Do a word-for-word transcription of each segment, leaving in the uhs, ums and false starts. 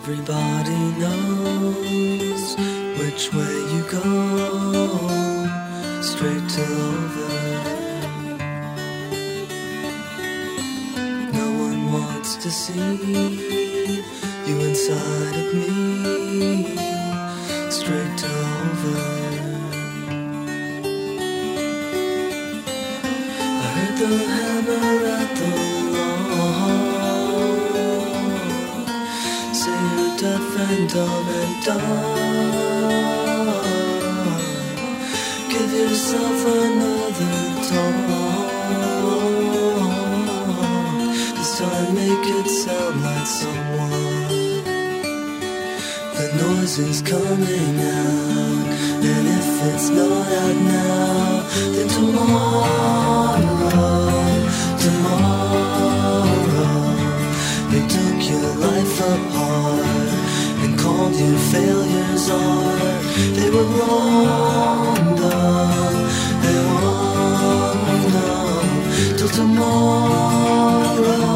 Everybody knows which way you go, straight to over. No one wants to see you inside of me, straight to over. I heard the hammer at the deaf and dumb and dumb. Give yourself another talk. This time make it sound like someone. The noise is coming out, and if it's not out now, then tomorrow, tomorrow, they took your life apart and called you failures are. They were wrong though, they won't know till tomorrow.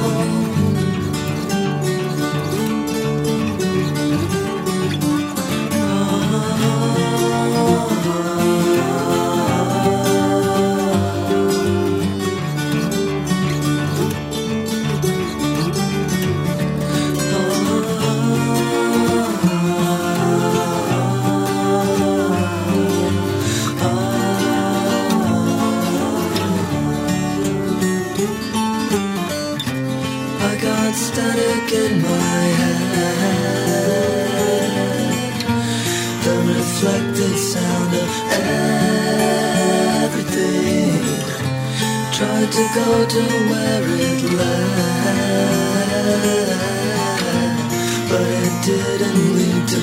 Static in my head, the reflected sound of everything. Tried to go to where it led, but it didn't lead to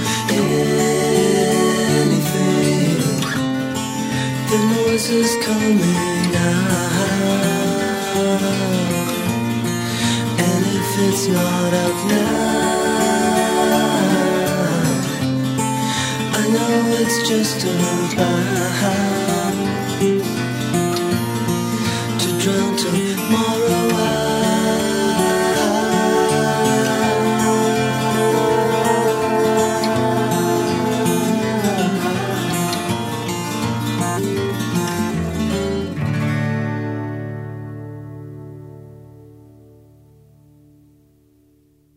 anything. The noise is coming out, it's not out now. I know it's just about